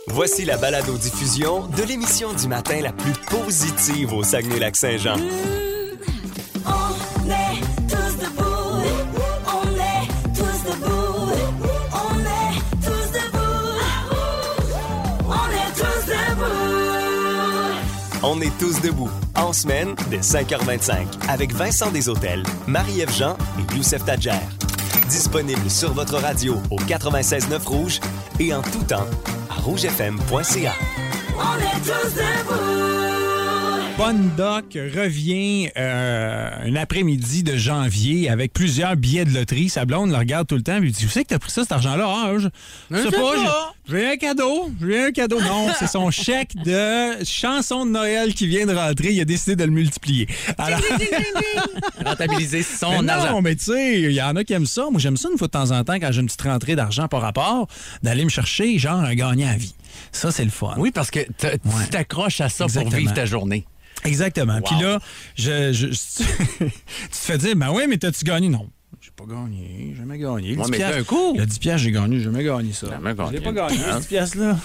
Voici la balado-diffusion de l'émission du matin la plus positive au Saguenay-Lac-Saint-Jean. On est tous debout. On est tous debout. On est tous debout. On est tous debout. On est tous debout, en semaine, dès 5h25, avec Vincent Desautels, Marie-Ève Jean et Youssef Tadjer. Disponible sur votre radio au 96.9 Rouge et en tout temps à rougefm.ca. On est tous debout. Bonne Doc revient un après-midi de janvier avec plusieurs billets de loterie. Sa blonde le regarde tout le temps et lui dit « Tu sais que t'as pris ça, cet argent-là? » Ah, je sais pas, j'ai un cadeau. Non, c'est son chèque de chanson de Noël qui vient de rentrer. Il a décidé de le multiplier. Alors... Rentabiliser son argent. Non, mais tu sais, il y en a qui aiment ça. Moi, j'aime ça une fois de temps en temps, quand j'ai une petite rentrée d'argent par rapport, d'aller me chercher genre un gagnant à vie. Ça, c'est le fun. Oui, parce que tu t'accroches à ça Exactement. pour vivre ta journée. Exactement. Wow. Puis là, tu te fais dire, ben oui, mais t'as-tu gagné? Non. J'ai pas gagné, j'ai jamais gagné. Ouais, mais d'un coup. Le 10 piastres, j'ai gagné, j'ai jamais gagné ça. Jamais gagné. Je l'ai pas gagné, ce 10 piastres-là.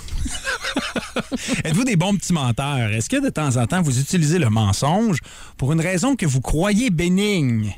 Êtes-vous des bons petits menteurs? Est-ce que de temps en temps, vous utilisez le mensonge pour une raison que vous croyez bénigne?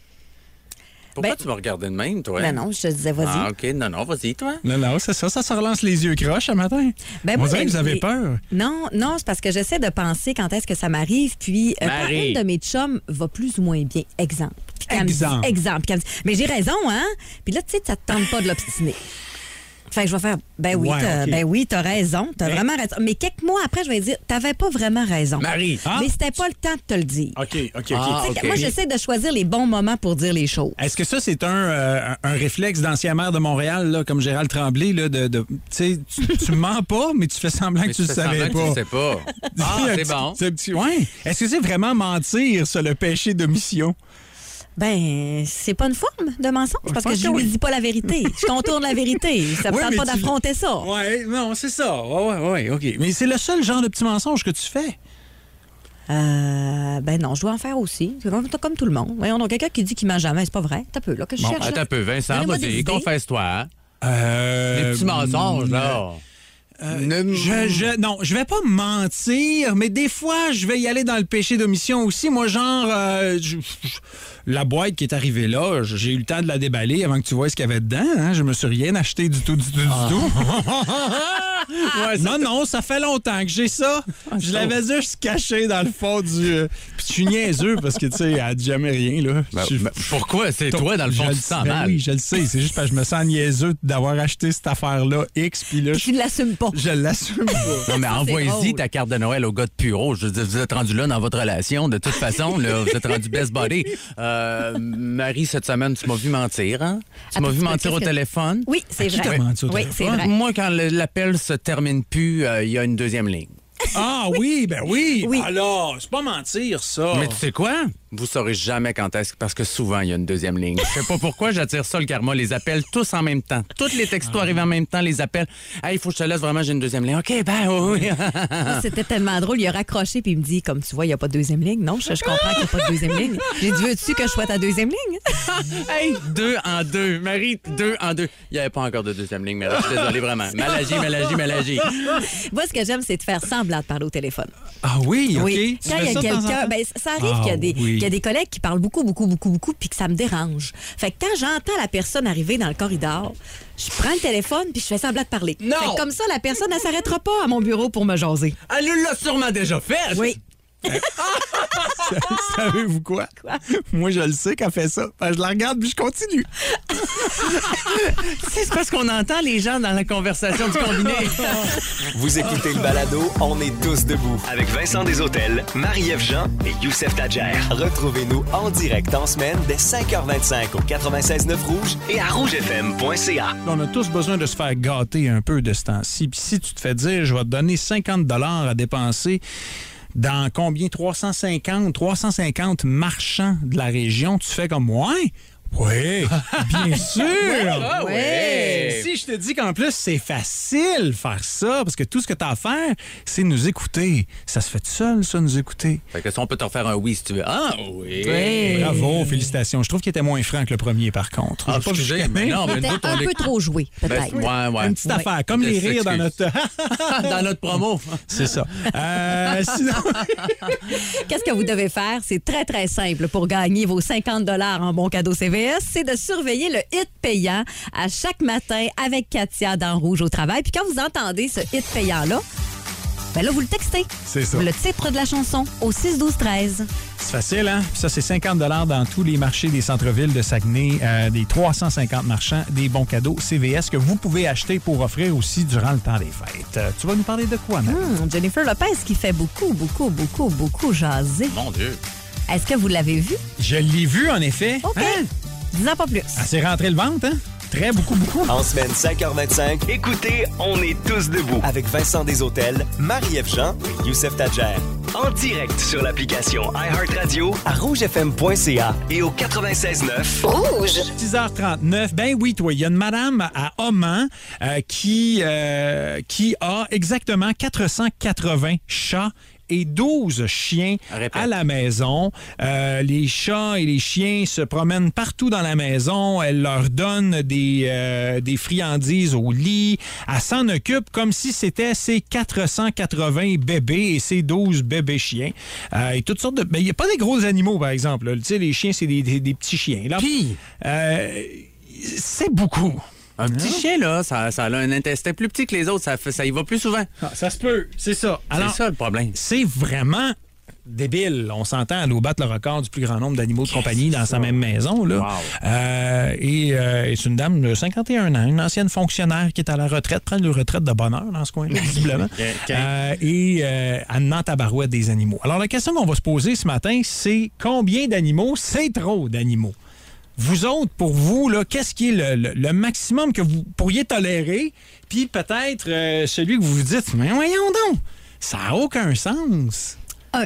Pourquoi tu me regardais de même, toi? Ben non, je te disais, vas-y. Ah, OK. Non, vas-y, toi. Non, c'est ça se relance les yeux croches ce matin. Ben On moi, dirait que vous avez peur. Non, c'est parce que j'essaie de penser quand est-ce que ça m'arrive. Puis, quand Marie. une de mes chums va plus ou moins bien, exemple. Puis quand elle me dit, Exemple. exemple. Puis quand elle me dit, mais j'ai raison, hein? Puis là, tu sais, ça te tente pas de l'obstiner. Fait que je vais faire, ben oui, Ouais, t'as raison, t'as vraiment raison. Mais quelques mois après, je vais dire, t'avais pas vraiment raison. Marie. Ah. Mais c'était pas le temps de te le dire. OK. Ah, Tu sais, OK. Moi, j'essaie de choisir les bons moments pour dire les choses. Est-ce que ça, c'est un réflexe d'ancien maire de Montréal, là, comme Gérald Tremblay, là, tu sais, tu mens pas, mais tu fais semblant que tu le savais pas. Tu sais pas. Ah, c'est bon. Ouais. Est-ce que c'est vraiment mentir, ça, le péché d'omission? Ben, c'est pas une forme de mensonge parce pense que je que lui oui. dis pas la vérité. Je contourne la vérité. Ça me Oui, tente mais pas tu- d'affronter ça. Ouais, non, c'est ça. Ouais, OK. Mais c'est le seul genre de petit mensonge que tu fais. Ben non, je dois en faire aussi. C'est comme tout le monde. Voyons donc, quelqu'un qui dit qu'il ment jamais, c'est pas vrai. T'as peu, là, que je cherche. là. Attends un peu, Vincent, Donnez-moi des vas-y, idées. confesse-toi. Les petits mensonges, là. Non, je vais pas mentir, mais des fois, je vais y aller dans le péché d'omission aussi. Moi, genre, la boîte qui est arrivée là, j'ai eu le temps de la déballer avant que tu vois ce qu'il y avait dedans. Hein? Je me suis rien acheté du tout. Ouais, non, ça fait longtemps que j'ai ça. Je l'avais juste caché dans le fond du... Puis je suis niaiseux parce que, tu sais, elle dit jamais rien, là. Pourquoi? C'est toi, dans le fond, Je tu le te sens sais, mal. Oui, je le sais. C'est juste parce que je me sens niaiseux d'avoir acheté cette affaire-là X, puis là, Tu ne l'assumes pas. je l'assume pas. Non, mais envoie-y drôle. ta carte de Noël au gars de Puro. Je veux dire, vous êtes rendu là dans votre relation. De toute façon, là, vous êtes rendu best buddy. Marie, cette semaine, tu m'as vu mentir, hein? Tu m'as Attends, vu mentir au qu'est-ce que- téléphone. Oui, c'est qui vrai. t'a menti au Oui, téléphone? c'est vrai. Moi, quand l'appel se termine plus, il y a une deuxième ligne. Ah oui, ben oui. Oui. Alors, c'est pas mentir, ça. Mais tu sais quoi? Vous saurez jamais quand est-ce parce que souvent, il y a une deuxième ligne. Je sais pas pourquoi j'attire ça, le karma. Les appels tous en même temps. Tous les textos arrivent en même temps, les appels. Hey, il faut que je te laisse vraiment, j'ai une deuxième ligne. OK, ben oui. C'était tellement drôle. Il a raccroché puis il me dit, comme tu vois, il n'y a pas de deuxième ligne. Non, je comprends qu'il n'y a pas de deuxième ligne. J'ai dit, veux-tu que je sois ta deuxième ligne? Hey, 2 en 2. Marie, 2 en 2. Il n'y avait pas encore de deuxième ligne, mais je suis désolé vraiment. Malagie. Moi, ce que j'aime, c'est de faire semblant de parler au téléphone. Ah oui, OK. Oui. Tu Quand fais il y a ça de temps en quelqu'un, temps? ben, ça arrive qu'il y a des, oui. qu'il y a des collègues qui parlent beaucoup, puis que ça me dérange. Fait que quand j'entends la personne arriver dans le corridor, je prends le téléphone puis je fais semblant de parler. Non! Fait que comme ça, la personne, elle s'arrêtera pas à mon bureau pour me jaser. Elle l'a sûrement déjà fait. Oui. Savez-vous quoi? Moi, je le sais qu'elle fait ça. Ben, je la regarde puis je continue. C'est parce qu'on entend les gens dans la conversation du combiné. Vous écoutez le balado On est tous debout avec Vincent Desautels, Marie-Ève Jean et Youssef Tadjer. Retrouvez-nous en direct en semaine dès 5h25 au 96.9 Rouge et à rougefm.ca. On a tous besoin de se faire gâter un peu de ce temps-ci. Puis si tu te fais dire, je vais te donner 50 $ à dépenser dans combien? 350 marchands de la région. Tu fais comme, ouais, Oui, bien sûr. Ouais. Si je te dis qu'en plus, c'est facile faire ça, parce que tout ce que tu as à faire, c'est nous écouter. Ça se fait tout seul, ça, nous écouter. Fait que ça, on peut te refaire un oui si tu veux. Ah, oui. Oui. Bravo, félicitations. Je trouve qu'il était moins franc que le premier, par contre. Ah, J'ai pas vu excusez, jusqu'à mais maintenant. non, mais C'était nous autres, un on peu trop joué, peut-être. Ouais. Une petite affaire, comme Je les rires dans s'excuse. notre... Dans notre promo. C'est ça. Sinon... Qu'est-ce que vous devez faire? C'est très, très simple pour gagner vos 50 $ en bon cadeau CVS. C'est de surveiller le hit payant à chaque matin avec Katia dans Rouge au travail. Puis quand vous entendez ce hit payant-là, ben là, vous le textez. C'est ça. Le titre de la chanson au 6-12-13. C'est facile, hein? Puis ça, c'est 50 $ dans tous les marchés des centres-villes de Saguenay, des 350 marchands, des bons cadeaux CVS que vous pouvez acheter pour offrir aussi durant le temps des fêtes. Tu vas nous parler de quoi, Marie? Jennifer Lopez qui fait beaucoup jaser. Mon Dieu. Est-ce que vous l'avez vu? Je l'ai vu, en effet. OK. Hein? Dis-en pas plus. Elle s'est rentrée le ventre, hein? Très beaucoup. En semaine 5h25, écoutez On est tous debout avec Vincent Desautels, Marie-Ève Jean et Youssef Tadjer. En direct sur l'application iHeartRadio à rougefm.ca et au 96.9. 6h39. Ben oui, toi, il y a une madame à Oman qui a exactement 480 chats et 12 chiens Répète. à la maison. Les chats et les chiens se promènent partout dans la maison. Elle leur donne des friandises au lit. Elle s'en occupe comme si c'était ses 480 bébés et ses 12 bébés chiens. Et toutes sortes de... Ben, il n'y a pas des gros animaux, par exemple. Tu sais, les chiens, c'est des petits chiens. Là, Puis, c'est beaucoup. un petit chien, là, ça a un intestin plus petit que les autres. Ça y va plus souvent. Ah, ça se peut, c'est ça. C'est ça, le problème. C'est vraiment débile. On s'entend, elle doit battre le record du plus grand nombre d'animaux de compagnie dans sa même maison. Là. Wow. Et c'est une dame de 51 ans, une ancienne fonctionnaire qui est à la retraite, prend une retraite de bonheur dans ce coin-là, visiblement. Et elle en tabarouette des animaux. Alors, la question qu'on va se poser ce matin, c'est combien d'animaux? C'est trop d'animaux. Vous autres, pour vous, là, qu'est-ce qui est le maximum que vous pourriez tolérer? Puis peut-être celui que vous vous dites, mais voyons donc, ça n'a aucun sens.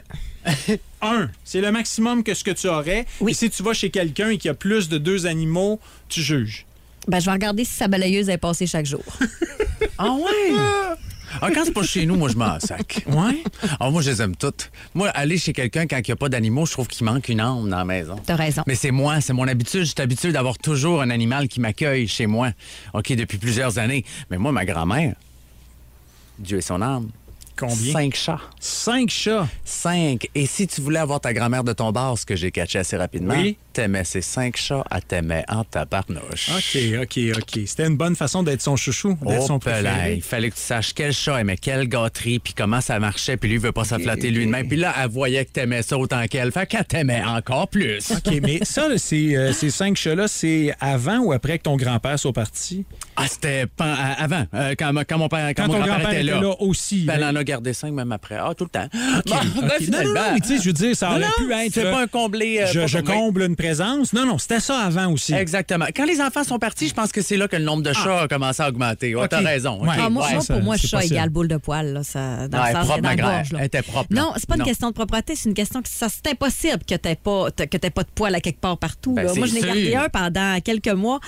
Un. C'est le maximum que ce que tu aurais. Oui. Et si tu vas chez quelqu'un et qu'il y a plus de 2 animaux, tu juges. Ben, je vais regarder si sa balayeuse est passée chaque jour. Ah ouais? Ah, quand c'est pas chez nous, moi, je m'en sac. Ouais? Ah, moi, je les aime toutes. Moi, aller chez quelqu'un quand il n'y a pas d'animaux, je trouve qu'il manque une âme dans la maison. T'as raison. Mais c'est moi, c'est mon habitude. Je suis habitué d'avoir toujours un animal qui m'accueille chez moi. OK, depuis plusieurs années. Mais moi, ma grand-mère, Dieu ait son âme. Combien? 5 chats. 5 chats. 5. Et si tu voulais avoir ta grand-mère de ton bar, ce que j'ai catché assez rapidement, Oui. t'aimais ces 5 chats, elle t'aimait en tabarnouche. OK. C'était une bonne façon d'être son chouchou, d'être son Pelin, préféré. il fallait que tu saches quel chat aimait quelle gâterie, puis comment ça marchait, puis lui, il veut pas se flatter lui de même. Puis là, elle voyait que t'aimais ça autant qu'elle, fait qu'elle t'aimait encore plus. OK, mais ça, là, ces 5 chats-là, c'est avant ou après que ton grand-père soit parti? Ah, c'était avant, quand mon Quand grand-père ton grand-père était là. aussi. Ben, elle en a gardé 5 même après. Ah, tout le temps. Bon, OK. ben, Non, finalement. mais tu sais, je veux dire, ça aurait pu être... c'est pas un comblé. je comble une présence. Non, c'était ça avant aussi. Exactement. Quand les enfants sont partis, je pense que c'est là que le nombre de chats a commencé à augmenter. Ouais, OK. t'as raison. Ouais. OK. Ah, moi, ouais, ça, pour moi, c'est chat possible. égale boule de poil. Là, ça, dans Ouais, le sens propre, dans ma la grand- gorge. Là. elle était propre, là. Non, c'est pas une Non. question de propreté, c'est une question que c'est impossible que t'aies pas de poil à quelque part partout. Ben, là. Moi, c'est je n'ai sûr. gardé un pendant quelques mois.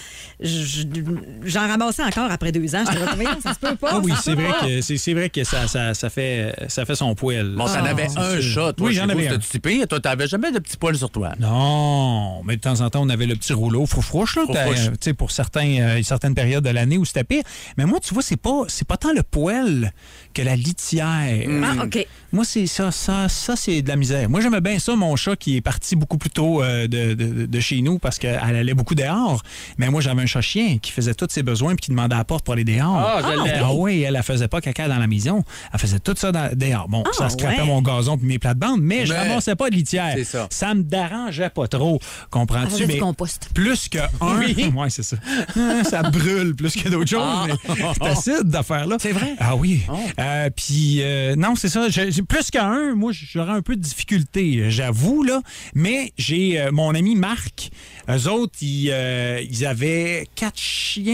J'en ramassais encore après 2 ans. Je te voyons, ça se peut pas. Ah oui, ça se c'est peut vrai pas. que c'est vrai que ça fait son poil. Bon, t'en avais un chat, toi. Oui, chez j'en vous, avais un. c'était-tu pire? Toi, t'avais jamais de petits poils sur toi. Non, mais de temps en temps, on avait le petit rouleau froufrouche, là, Froufrouche. tu sais, pour certaines périodes de l'année où c'était pire. Mais moi, tu vois, c'est pas tant le poil que la litière. Ah, OK. Moi, c'est ça, c'est de la misère. Moi, j'aimais bien ça, mon chat qui est parti beaucoup plus tôt de chez nous parce qu'elle allait beaucoup dehors. Mais moi, j'avais un chat-chien qui faisait tous ses besoins et qui demandait à la porte pour aller dehors. Ah, je l'aime. Ah oui, elle faisait pas caca dans la maison. Elle faisait tout ça dehors. Bon, ça scrapait ouais. mon gazon puis mes plates-bandes, mais je Mais ramassais pas de litière. c'est ça. Ça me dérangeait pas trop. Comprends-tu? Elle faisait du compost. Plus que un. Oui, c'est ça. Ça brûle plus que d'autres choses, mais c'est acide d'affaires-là. C'est vrai? Ah oui. Oh. Puis, non, c'est ça. J'ai plus qu'un, moi, j'aurais un peu de difficulté, j'avoue, là. Mais j'ai mon ami Marc. Eux autres, ils avaient 4 chiens au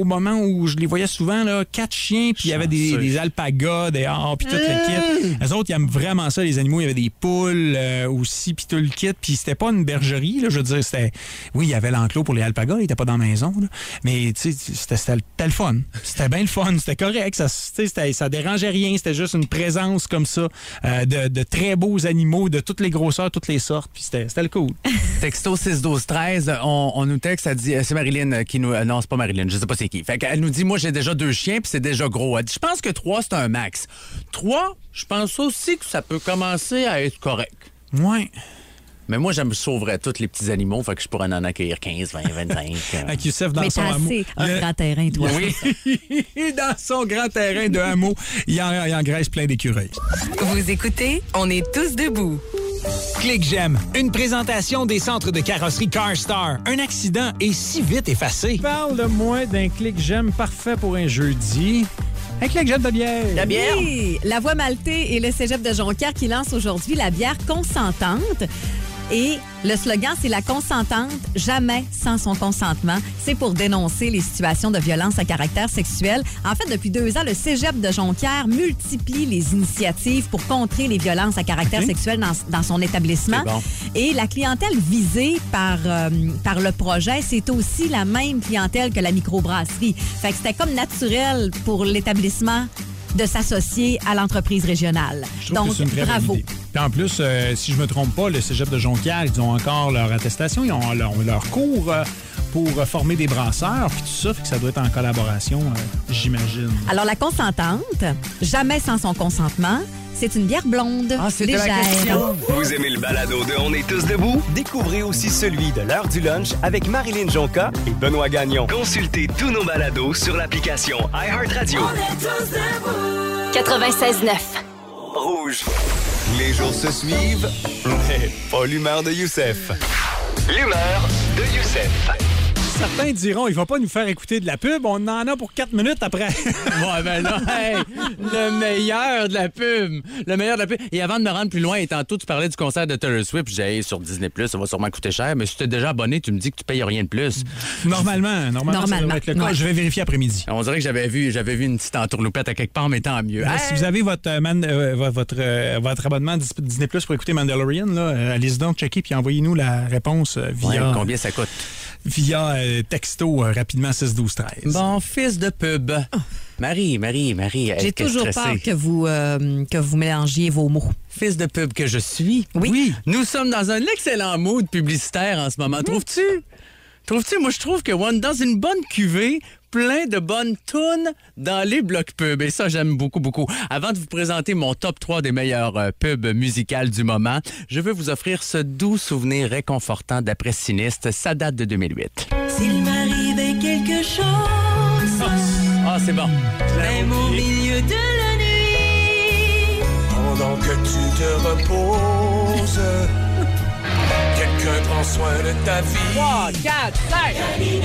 au moment où je les voyais souvent, là, 4 chiens, puis il y avait des alpagas dehors, puis tout le kit. Les autres, ils aiment vraiment ça, les animaux. Il y avait des poules aussi, puis tout le kit. Puis c'était pas une bergerie, là, je veux dire, c'était... Oui, il y avait l'enclos pour les alpagas, ils n'étaient pas dans la maison, là. Mais, tu sais, c'était le fun. C'était bien le fun, c'était correct. Ça dérangeait rien, c'était juste une présence comme ça de très beaux animaux, de toutes les grosseurs, toutes les sortes, puis c'était le cool. Texto 6-12-13, on nous texte, elle dit, c'est Marilyn qui nous... non, c'est pas Marilyn, je sais pas c'est qui. Fait qu'elle nous dit, moi, j'ai déjà 2 chiens, puis c'est déjà gros. Elle dit, je pense que 3, c'est un max. 3, je pense aussi que ça peut commencer à être correct. Ouais. Mais moi, je me sauverais tous les petits animaux, fait que je pourrais en accueillir 15, 20, 25. Avec Youssef dans Mais son t'as hameau. assez un grand terrain, toi. Oui. Dans son grand terrain de hameau, il engraisse plein d'écureuils. Vous écoutez, on est tous debout. Clic J'aime, une présentation des centres de carrosserie CarStar. Un accident est si vite effacé. Parle-moi d'un Clic J'aime parfait pour un jeudi. Un Clic J'aime de bière. La bière? Oui, la Voie Maltais et le Cégep de Jonquière qui lancent aujourd'hui la bière consentante. Et le slogan, c'est la consentante, jamais sans son consentement. C'est pour dénoncer les situations de violence à caractère sexuel. En fait, depuis 2 ans, le Cégep de Jonquière multiplie les initiatives pour contrer les violences à caractère sexuel dans son établissement. C'est bon. Et la clientèle visée par le projet, c'est aussi la même clientèle que la microbrasserie. Fait que c'était comme naturel pour l'établissement de s'associer à l'entreprise régionale. Je trouve Donc, que c'est une très bravo. bonne idée. Puis en plus, si je me trompe pas, le Cégep de Jonquière, ils ont encore leur attestation, ils ont leur cours pour former des brasseurs, puis tout ça, fait que ça doit être en collaboration, j'imagine. Alors, la consentante, jamais sans son consentement, c'est une bière blonde, Ah, c'était la légère. question. Vous aimez le balado de On est tous debout? Découvrez aussi celui de l'heure du lunch avec Marilyn Jonca et Benoît Gagnon. Consultez tous nos balados sur l'application iHeartRadio. On est tous debout. 96.9. Rouge. Les jours se suivent, mais pas l'humeur de Youssef. L'humeur de Youssef. Certains diront, il va pas nous faire écouter de la pub, on en a pour 4 minutes après. Ouais, ben là, hey, le meilleur de la pub. Le meilleur de la pub. Et avant de me rendre plus loin, et tantôt, tu parlais du concert de Taylor Swift. J'ai sur Disney+, ça va sûrement coûter cher, mais si tu es déjà abonné, tu me dis que tu payes rien de plus. Normalement, ça devrait être le cas. Ouais. Je vais vérifier après-midi. On dirait que j'avais vu une petite entourloupette à quelque part, mais tant mieux. Si vous avez votre abonnement Disney Plus pour écouter Mandalorian, là, allez-y donc checker puis envoyez-nous la réponse via, Ouais, combien ça coûte? via texto rapidement 6-12-13. Bon, fils de pub. Marie, J'ai toujours peur que vous mélangiez vos mots. Fils de pub que je suis. Oui. Nous sommes dans un excellent mood publicitaire en ce moment. Trouves-tu? Moi, je trouve que on est dans une bonne cuvée, plein de bonnes tunes dans les blocs pubs. Et ça, j'aime beaucoup, beaucoup. Avant de vous présenter mon top 3 des meilleurs pubs musicales du moment, je veux vous offrir ce doux souvenir réconfortant d'après Sinistre. Ça date de 2008. S'il m'arrivait quelque chose, Ah, c'est bon. même au milieu de la nuit, Pendant que tu te reposes, quelqu'un prend soin de ta vie. 3, 4, 5.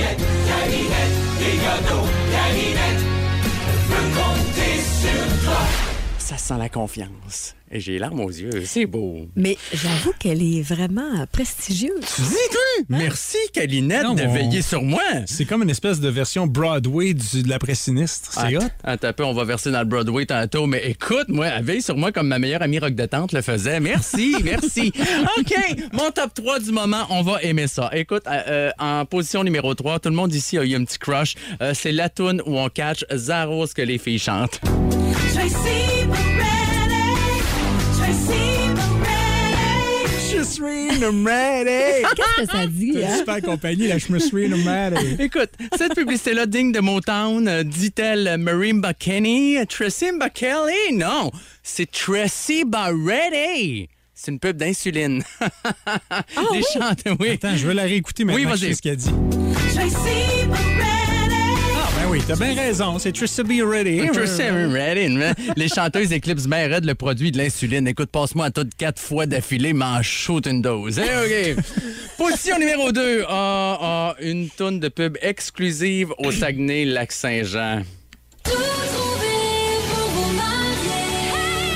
Ça sent la confiance. Et j'ai les larmes aux yeux. C'est beau. Mais j'avoue qu'elle est vraiment prestigieuse. Tu dis, toi? Merci, Calinette, Non, de veiller sur moi. C'est comme une espèce de version Broadway de l'après sinistre. C'est hot. Attends un peu, on va verser dans le Broadway tantôt. Mais écoute, moi, elle veille sur moi comme ma meilleure amie rock de tante le faisait. Merci, merci. OK, mon top 3 du moment, on va aimer ça. Écoute, en position numéro 3, tout le monde ici a eu un petit crush. C'est la toune où on catch zéro ce que les filles chantent. Tracy McGrady, Tracy McGrady. Je suis ready. Qu'est-ce que ça dit, C'est une hein? super compagnie, la Je me suis ready. Écoute, cette publicité-là, digne de Motown, dit-elle Marimba Kenny, Tracy Kelly? Non, c'est Tracy Barretti. C'est une pub d'insuline. Les chantes, oui. Attends, je veux la réécouter maintenant. Oui, que vas-y. je sais ce qu'elle dit. Tracy McGrady. Ben oui, t'as bien raison. C'est Trisha Be Ready. Tracy Barretti. Les chanteuses éclipsent bien raide le produit de l'insuline. Écoute, passe-moi à toutes 4 fois d'affilée, m'en shoot une dose. OK. Position numéro 2. Une tonne de pub exclusive au Saguenay-Lac-Saint-Jean. Tout trouver pour vous marier.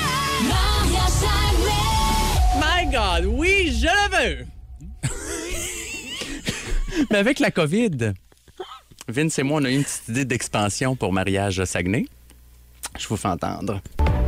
Mariage Saguenay. My God, oui, je le veux! Mais avec la COVID, Vince et moi, on a eu une petite idée d'expansion pour Mariage Saguenay. Je vous fais entendre.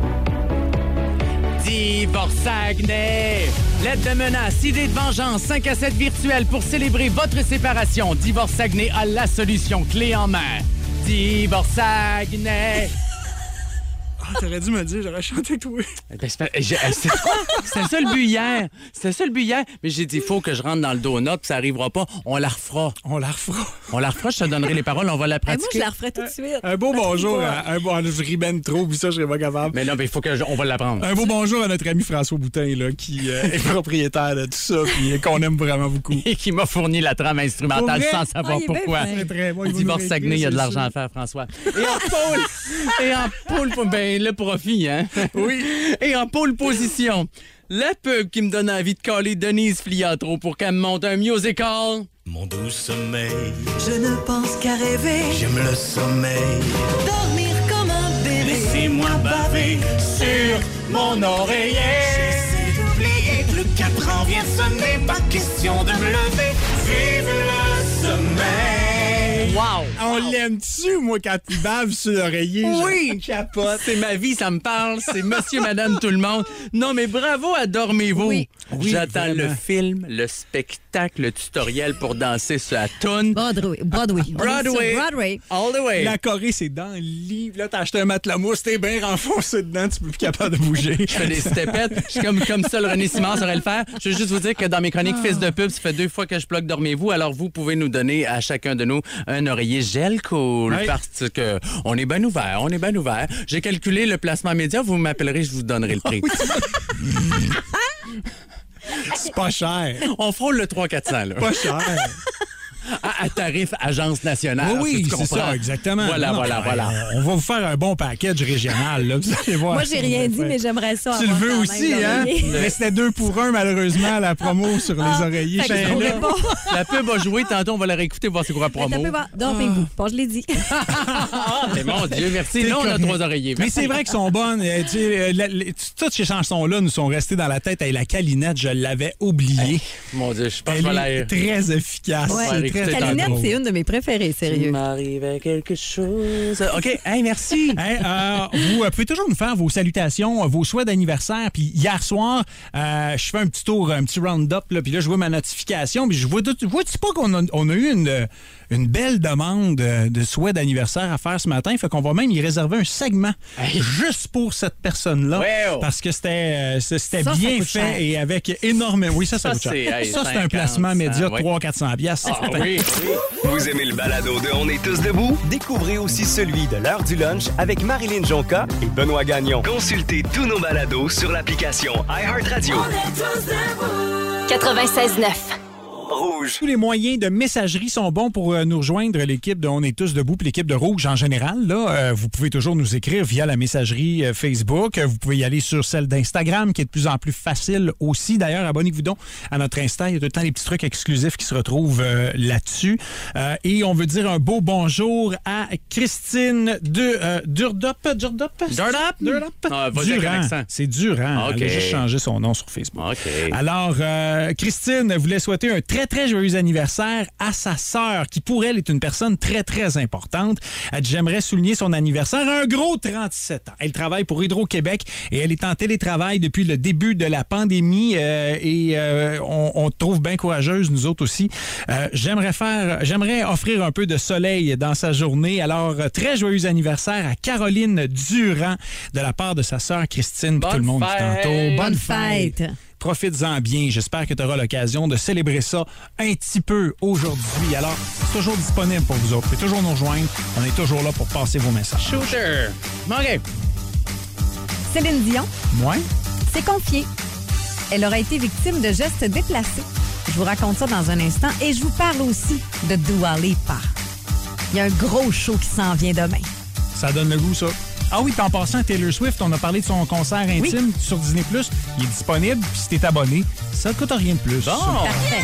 Divorce Saguenay! Lettre de menace, idée de vengeance, 5 à 7 virtuels pour célébrer votre séparation. Divorce Saguenay a la solution clé en main. Divorce Saguenay! T'aurais dû me le dire, j'aurais chanté avec toi. C'était ça le but hier. C'était ça le but hier. Mais j'ai dit, il faut que je rentre dans le donut, puis ça n'arrivera pas. On la refera. Je te donnerai les paroles, on va la pratiquer. Moi, je la referai tout de suite. Un beau bonjour je ris ben trop, puis ça, je serais pas capable. Mais non, mais il faut on va l'apprendre. Un beau bonjour à notre ami François Boutin, là, qui est propriétaire de tout ça, puis qu'on aime vraiment beaucoup. Et qui m'a fourni la trame instrumentale sans savoir pourquoi. Divorce Saguenay, il y a de l'argent à faire, François. Et en pôle, ben, le profit, hein? Oui. Et en pôle position, la pub qui me donne envie de caler Denise Fliatro pour qu'elle me monte un musical. Mon doux sommeil, Je ne pense qu'à rêver, j'aime le sommeil. dormir comme un bébé. Laissez-moi baver sur mon oreiller. J'essaie d'oublier que le 4 ans vient sonner, pas question de me lever. Vive le sommeil. Wow! On l'aime-tu, moi, quand il bave sur l'oreiller? Oui! Capote. C'est ma vie, ça me parle. C'est monsieur, madame, tout le monde. Non, mais bravo à Dormez-vous. Oui. J'attends vraiment. le film, le spectacle, le tutoriel pour danser sur la toune. Broadway. Broadway. All the way. La Corée, c'est dans le livre. Là, t'as acheté un matelas mousse, t'es bien renfoncé dedans, tu peux plus capable de bouger. Je fais des stepettes. Je suis comme ça, le René Simard saurait le faire. Je veux juste vous dire que dans mes chroniques Fils de pub, ça fait 2 fois que je bloque Dormez-vous. Alors, vous pouvez nous donner à chacun de nous un oreiller gel cool. Oui. Parce que on est bien ouvert. J'ai calculé le placement média. Vous m'appellerez, je vous donnerai le prix. C'est pas cher. On frôle le 300-400, là. Pas cher. À tarif Agence nationale. Oui, tu c'est comprends? ça, exactement. Voilà. On va vous faire un bon package régional, là. Vous allez voir. Moi, j'ai rien dit, mais j'aimerais ça. Tu le avoir veux quand aussi, même hein? l'oreiller. Mais c'était 2 pour 1, malheureusement, à la promo sur les oreillers. Fait que je Ben, pourrais là, pas. La pub a joué. Tantôt, on va la réécouter, voir c'est quoi la promo. Dormez-vous. Bon, je l'ai dit. Mais mon Dieu, merci. C'est Là, on a correct. 3 oreillers. Mais c'est vrai qu'ils sont bonnes. Tu sais, toutes ces chansons-là nous sont restées dans la tête. Et la Calinette, je l'avais oubliée. Mon Dieu, je pense que Elle je vais est très efficace. Ouais. C'est très, très Calinette, drôle. c'est une de mes préférées, Il sérieux. m'arrivait quelque chose. OK, hey, merci. Hey, vous pouvez toujours nous faire vos salutations, vos souhaits d'anniversaire. Puis hier soir, je fais un petit tour, un petit round-up, là, puis là, je vois ma notification, puis je vois-tu pas qu'on a eu une belle demande de souhaits d'anniversaire à faire ce matin? Fait qu'on va même y réserver un segment juste pour cette personne-là. Wow. Parce que c'était Ça bien coûte fait cher. et avec énormément... Oui, ça Ça, coûte cher. c'est, hey, Ça, c'est 50, un placement média de ouais. 300-400$. piastres. Ah oui. Vous aimez le balado de On est tous debout? Découvrez aussi celui de l'heure du lunch avec Marilyn Jonca et Benoît Gagnon. Consultez tous nos balados sur l'application iHeartRadio. On est tous debout. 96.9. Rouge. Tous les moyens de messagerie sont bons pour nous rejoindre, l'équipe de On est tous debout, puis l'équipe de Rouge en général. Là, vous pouvez toujours nous écrire via la messagerie Facebook. Vous pouvez y aller sur celle d'Instagram, qui est de plus en plus facile aussi. D'ailleurs, abonnez-vous donc à notre Insta. Il y a tout le temps des petits trucs exclusifs qui se retrouvent là-dessus. Et on veut dire un beau bonjour à Christine Durdop. Ah, vas-y avec Durand. l'accent. C'est Durand. OK. Elle a juste changé son nom sur Facebook. OK. Alors, Christine voulait souhaiter un très, très joyeux anniversaire à sa sœur, qui pour elle est une personne très, très importante. Elle dit, j'aimerais souligner son anniversaire, un gros 37 ans. Elle travaille pour Hydro-Québec et elle est en télétravail depuis le début de la pandémie on te trouve bien courageuse, nous autres aussi. J'aimerais offrir un peu de soleil dans sa journée. Alors, très joyeux anniversaire à Caroline Durand de la part de sa sœur Christine, puis tout le monde dit fête! tantôt. Bonne fête. Profites-en bien. J'espère que tu auras l'occasion de célébrer ça un petit peu aujourd'hui. Alors, c'est toujours disponible pour vous autres. Vous pouvez toujours nous rejoindre. On est toujours là pour passer vos messages. Shooter. OK. Céline Dion Moi? s'est confiée. Elle aurait été victime de gestes déplacés. Je vous raconte ça dans un instant. Et je vous parle aussi de Dua Lipa. Il y a un gros show qui s'en vient demain. Ça donne le goût, ça. Ah oui, puis en passant, Taylor Swift, on a parlé de son concert intime sur Disney+. Il est disponible, puis si t'es abonné, ça ne coûte rien de plus. Parfait.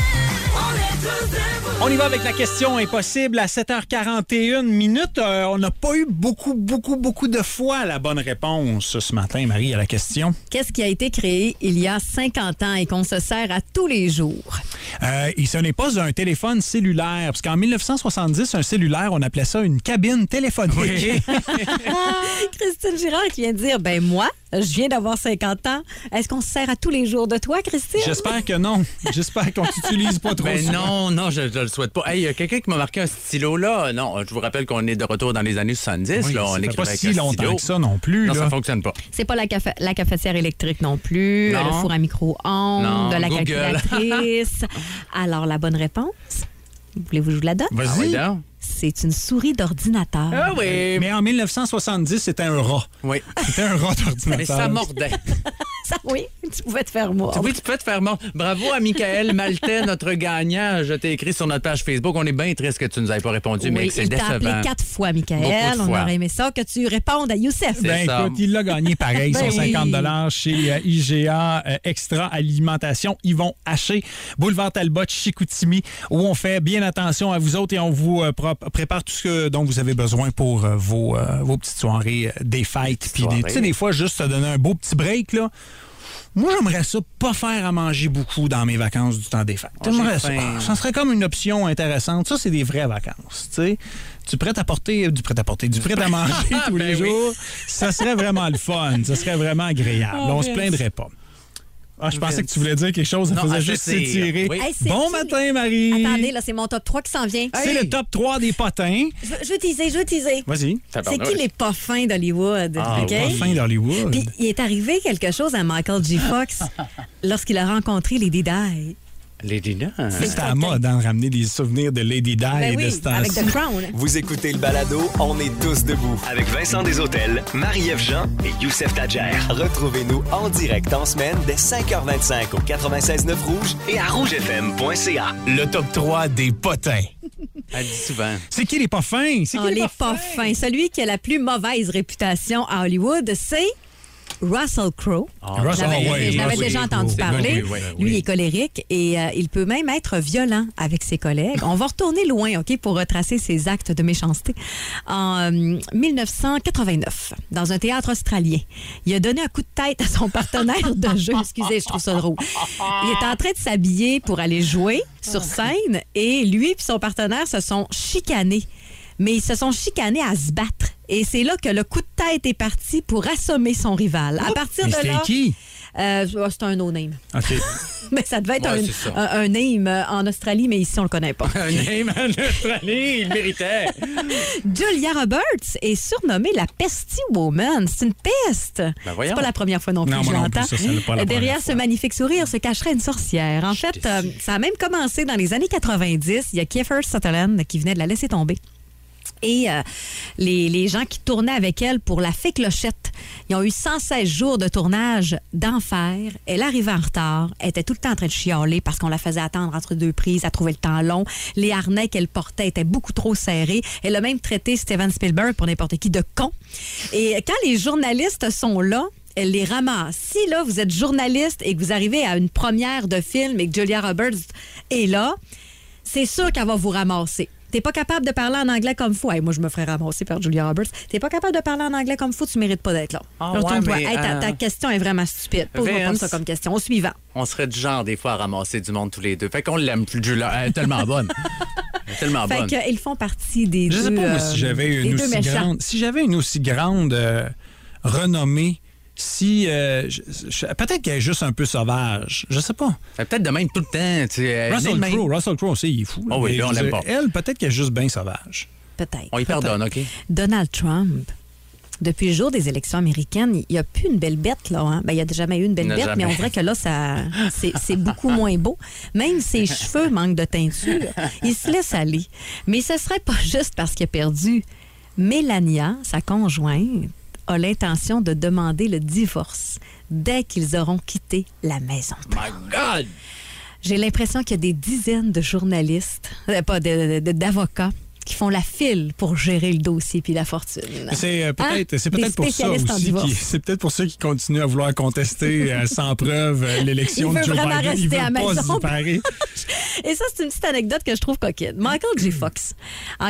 On y va avec la question impossible à 7h41 minutes. On n'a pas eu beaucoup de fois la bonne réponse ce matin, Marie, à la question. Qu'est-ce qui a été créé il y a 50 ans et qu'on se sert à tous les jours? Et ce n'est pas un téléphone cellulaire, parce qu'en 1970, un cellulaire, on appelait ça une cabine téléphonique. Oui. Christine Girard qui vient de dire, ben moi, je viens d'avoir 50 ans. Est-ce qu'on se sert à tous les jours de toi, Christine? J'espère que non. J'espère qu'on t'utilise pas trop. Ben non, je le souhaite pas. Hey, il y a quelqu'un qui m'a marqué un stylo là. Non, je vous rappelle qu'on est de retour dans les années 70. Oui, là, on ça fait écrivait pas avec si un longtemps stylo. que ça non plus. Non, là. ça fonctionne pas. C'est pas la cafetière électrique non plus, Non. le four à micro-ondes, Non, la Google. calculatrice. Alors, la bonne réponse, voulez-vous que je vous la donne? Ah oui, donc. C'est une souris d'ordinateur. Ah oui. Mais en 1970, c'était un rat. Oui. C'était un rat d'ordinateur. Mais ça mordait. Ça, oui, tu pouvais te faire mordre. Oui, tu peux te faire mort. Bravo à Michael Maltais, notre gagnant. Je t'ai écrit sur notre page Facebook. On est bien triste que tu nous aies pas répondu, mais Oui, que c'est il t'a appelé décevant. 4 fois, Michael. Beaucoup de On fois. aurait aimé ça que tu répondes à Youssef. Ben ça. écoute, il l'a gagné pareil, Ben son oui. 50 chez IGA Extra Alimentation Yvon Haché, boulevard Talbot, Chicoutimi, où on fait bien attention à vous autres et on vous prépare tout ce dont vous avez besoin pour vos petites soirées, des fêtes. Puis tu sais, des fois, juste se donner un beau petit break, là. Moi, j'aimerais ça pas faire à manger beaucoup dans mes vacances du temps des fêtes. J'aimerais ça. Ça serait comme une option intéressante. Ça, c'est des vraies vacances, tu sais. Du prêt à manger tous les jours. Ça serait vraiment le fun. Ça serait vraiment agréable. On se plaindrait pas. Ah, je pensais que tu voulais dire quelque chose. Ça faisait juste s'étirer. Oui. Hey, c'est Bon qui? matin, Marie. Attendez, là, c'est mon top 3 qui s'en vient. C'est le top 3 des potins. Je veux teaser. Vas-y. C'est qui les pas fins d'Hollywood? OK? Pas fin d'Hollywood. Puis il est arrivé quelque chose à Michael J. Fox lorsqu'il a rencontré Lady Di. Lady Di. C'était à la mode de ramener des souvenirs de Lady Di Ben de oui, ce avec temps-ci. The Crown. Vous écoutez le balado On est tous debout avec Vincent Deshôtels, Marie-Ève Jean et Youssef Tadjer. Retrouvez-nous en direct en semaine dès 5h25 au 96.9 Rouge et à rougefm.ca. Le top 3 des potins. Elle dit souvent. C'est qui les pas fins? C'est qui Les pas fins. Celui qui a la plus mauvaise réputation à Hollywood, c'est Russell Crowe. Russell, Je l'avais déjà entendu parler. oui. Lui, il est colérique et il peut même être violent avec ses collègues. On va retourner loin, OK, pour retracer ses actes de méchanceté. En 1989, dans un théâtre australien, il a donné un coup de tête à son partenaire de jeu. Excusez, je trouve ça drôle. Il était en train de s'habiller pour aller jouer sur scène et lui et son partenaire se sont chicanés. Mais ils se sont chicanés à se battre. Et c'est là que le coup de tête est parti pour assommer son rival. À partir Mais de c'était là... qui? c'est un no-name. OK. Mais ça devait être Ouais, c'est ça. un name en Australie, mais ici, on le connaît pas. Un name en Australie, il méritait. Julia Roberts est surnommée la Pesty Woman. C'est une peste. Ben voyons. C'est pas la première fois non plus Non, que je moi non plus, l'entends. ça, c'est pas la Derrière première ce fois. magnifique sourire se cacherait une sorcière. En fait, ça a même commencé dans les années 90. Il y a Kiefer Sutherland qui venait de la laisser tomber. Et les gens qui tournaient avec elle pour La Fée Clochette, ils ont eu 116 jours de tournage d'enfer. Elle arrivait en retard. Elle était tout le temps en train de chialer parce qu'on la faisait attendre entre deux prises. Elle trouvait le temps long. Les harnais qu'elle portait étaient beaucoup trop serrés. Elle a même traité Steven Spielberg pour n'importe qui de con. Et quand les journalistes sont là, elle les ramasse. Si là, vous êtes journaliste et que vous arrivez à une première de film et que Julia Roberts est là, c'est sûr qu'elle va vous ramasser. T'es pas capable de parler en anglais comme faut. Hey, moi, je me ferais ramasser par Julia Roberts. T'es pas capable de parler en anglais comme faut, tu mérites pas d'être là. Ah, Retourne-toi. ouais, mais, Hey, ta question est vraiment stupide. Pose-moi pas Vince. ça comme question. Au suivant. On serait du genre, des fois, à ramasser du monde tous les deux. Fait qu'on l'aime plus, Julia. Elle est tellement bonne. Elle est tellement Fait bonne. qu'ils font partie des Je deux. sais pas moi, si j'avais des une deux aussi méchants. grande. Si j'avais une aussi grande renommée, si peut-être qu'elle est juste un peu sauvage. Je sais pas. Peut-être de même tout le temps. Tu sais, Russell Crowe aussi, il est fou. Oh oui, Mais là, on je veux l'aime dire, pas. Elle, peut-être qu'elle est juste bien sauvage. Peut-être. On y pardonne, OK? Donald Trump. Depuis le jour des élections américaines, il n'y a plus une belle bête, là. Hein? Ben, il n'y a jamais eu une belle Il n'y en a bête, mais jamais. on dirait que là, c'est beaucoup moins beau. Même ses cheveux manquent de teinture. Il se laisse aller. Mais ce serait pas juste parce qu'il a perdu. Melania, sa conjointe, a l'intention de demander le divorce dès qu'ils auront quitté la maison. My God! J'ai l'impression qu'il y a des dizaines de journalistes, d'avocats, qui font la file pour gérer le dossier puis la fortune. C'est peut-être Des pour ça spécialistes en aussi. divorce. C'est peut-être pour ça qu'ils continuent à vouloir contester sans preuve l'élection Il de veut Joe vraiment Biden. rester Il veut à la pas maison. se séparer. Et ça, c'est une petite anecdote que je trouve coquine. Michael J. Fox, en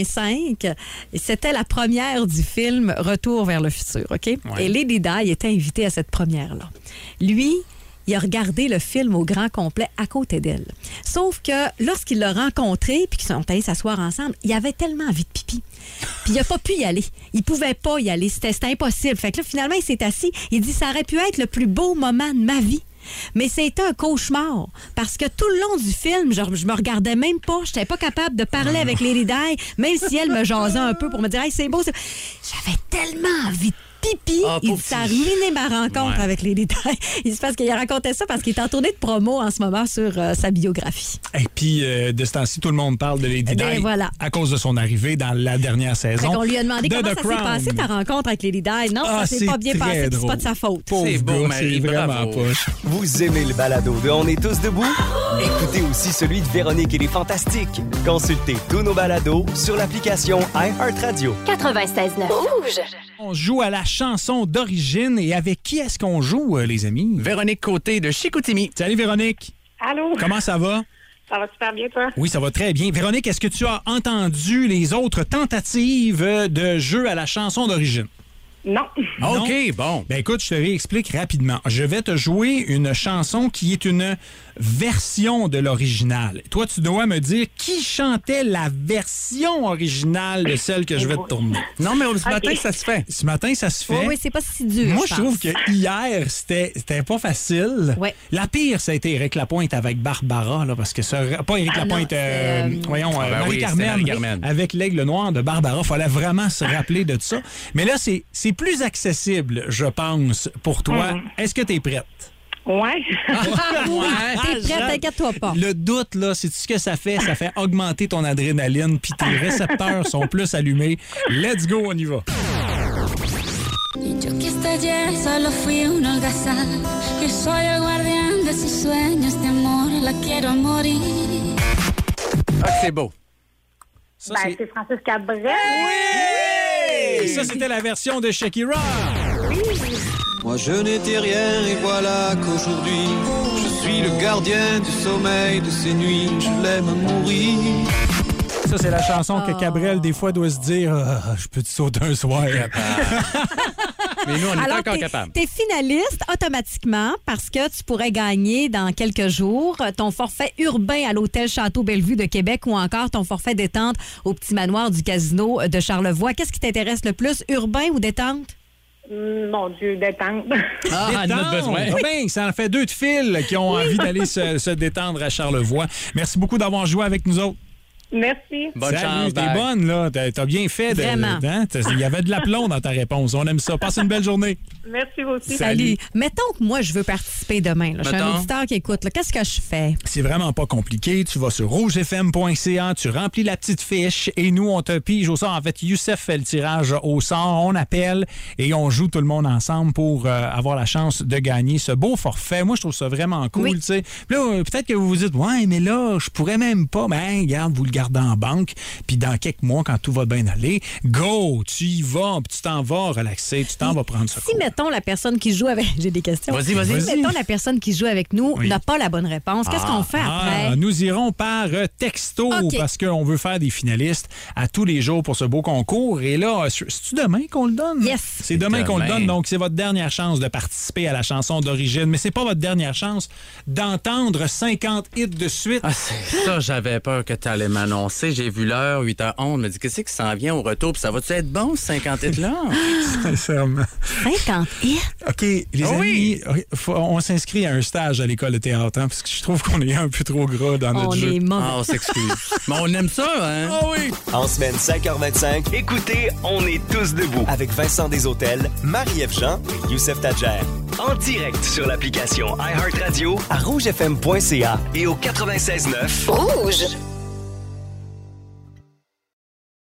85, c'était la première du film Retour vers le futur, OK? Ouais. Et Lady Di était invitée à cette première-là. Lui, il a regardé le film au grand complet à côté d'elle. Sauf que lorsqu'il l'a rencontré puis qu'ils sont allés s'asseoir ensemble, il avait tellement envie de pipi. Puis il n'a pas pu y aller. Il pouvait pas y aller. C'était impossible. Fait que là, finalement, il s'est assis. Il dit, ça aurait pu être le plus beau moment de ma vie. Mais c'était un cauchemar. Parce que tout le long du film, je me regardais même pas. Je n'étais pas capable de parler avec Lady Di, même si elle me jasait un peu pour me dire, hey, c'est beau. J'avais tellement envie de pipi. Il dit, ça a ruiné ma rencontre avec Lady Di. Il dit, parce qu'il racontait ça parce qu'il est en tournée de promo en ce moment sur sa biographie. Et puis, de ce temps-ci, tout le monde parle de Lady Di voilà. à cause de son arrivée dans la dernière saison. On lui a demandé de comment The ça s'est Crown. passé ta rencontre avec Lady Di. Non, ça s'est c'est pas bien très passé, puis c'est drôle. pas de sa faute. Pauvre C'est beau, gars, Marie, c'est vraiment bravo. poche. Vous aimez le balado de On est tous debout? Écoutez aussi celui de Véronique et les Fantastiques. Consultez tous nos balados sur l'application iHeartRadio. 96.9 Rouge. On joue à la chanson d'origine et avec qui est-ce qu'on joue, les amis? Véronique Côté de Chicoutimi. Salut Véronique. Allô? Comment ça va? Ça va super bien, toi? Oui, ça va très bien. Véronique, est-ce que tu as entendu les autres tentatives de jeu à la chanson d'origine? Non. Non? OK, bon. Ben écoute, je te réexplique rapidement. Je vais te jouer une chanson qui est une version de l'original. Toi, tu dois me dire qui chantait la version originale de celle que je vais te tourner. Non, mais ce matin, ça se fait. Ce matin, ça se fait. Oui, oui, c'est pas si dur. Moi, je trouve que hier, c'était pas facile. Ouais. La pire, ça a été Éric Lapointe avec Barbara, là, parce que ça, pas Éric Ah non, Lapointe, c'est, voyons, ben oui, Marie-Carmen, c'était Marie-Carmen. avec l'aigle noir de Barbara. Fallait vraiment se rappeler de ça. Mais là, c'est plus accessible, je pense, pour toi. Est-ce que tu es prête? Ouais. T'es prête, t'inquiète-toi pas. Le doute, là, c'est ce que ça fait? Ça fait augmenter ton adrénaline, puis tes récepteurs sont plus allumés. Let's go, on y va. Y yo que hasta ayer solo fui un holgazán, que soy el guardián de sus sueños de amor, la quiero morir. Ah, c'est beau. Ça, Ben, c'est Francis Cabrel. Et ça, c'était la version de Shakira. Moi je n'étais rien et voilà qu'aujourd'hui je suis le gardien du sommeil de ces nuits, je l'aime à mourir. Ça, c'est la chanson que Cabrel, des fois, doit se dire je peux te sauter un soir. Mais nous, on est Alors, encore capables. t'es finaliste automatiquement parce que tu pourrais gagner dans quelques jours ton forfait urbain à l'hôtel Château Bellevue de Québec ou encore ton forfait détente au petit manoir du casino de Charlevoix. Qu'est-ce qui t'intéresse le plus, urbain ou détente? Mon Dieu, détente. Ah, notre besoin. Ah ben, ça en fait deux de fil qui ont envie d'aller se détendre à Charlevoix. Merci beaucoup d'avoir joué avec nous autres. Merci. Bonne Salut, chance, t'es bye. bonne, là. T'as bien fait. Vraiment. Il y avait de l'aplomb dans ta réponse. On aime ça. Passe une belle journée. Merci vous aussi. Salut. Mettons que moi, je veux participer demain. Là. Je suis un Mettons. auditeur qui écoute. là. Qu'est-ce que je fais? C'est vraiment pas compliqué. Tu vas sur rougefm.ca, tu remplis la petite fiche et nous, on te pige au sort. En fait, Youssef fait le tirage au sort. On appelle et on joue tout le monde ensemble pour avoir la chance de gagner ce beau forfait. Moi, je trouve ça vraiment cool. Oui. Tu sais. Puis là, peut-être que vous vous dites, ouais, mais là, je pourrais même pas. Ben, regarde, vous le gardez en banque. Puis dans quelques mois, quand tout va bien aller, go, tu y vas, puis tu t'en vas relaxer, tu t'en vas prendre ce Si, mettons, la personne qui joue avec... J'ai des questions. Vas-y, vas-y. Si, mettons, la personne qui joue avec nous Oui. n'a pas la bonne réponse. Qu'est-ce qu'on fait après? Nous irons par texto OK. parce qu'on veut faire des finalistes à tous les jours pour ce beau concours. Et là, c'est-tu demain qu'on le donne? Yes. C'est demain qu'on le Demain. donne, donc c'est votre dernière chance de participer à la chanson d'origine. Mais c'est pas votre dernière chance d'entendre 50 hits de suite. Ah, c'est ça, j'avais peur que tu allais m'annoncer. J'ai vu l'heure, 8h11. Je me dis, qu'est-ce qui s'en vient au retour? Puis ça va-tu être bon, ce 50 hits-là? Sincèrement. 50 hits? OK, les Ah amis, on s'inscrit à un stage à l'école de théâtre, hein, parce que je trouve qu'on est un peu trop gras dans notre On jeu. est mauvais. Ah, on s'excuse. Mais on aime ça, hein? Ah oui! En semaine 5h25, écoutez On est tous debout avec Vincent Deshôtels, Marie-Ève Jean et Youssef Tadjer. En direct sur l'application iHeartRadio à rougefm.ca et au 96.9 Rouge.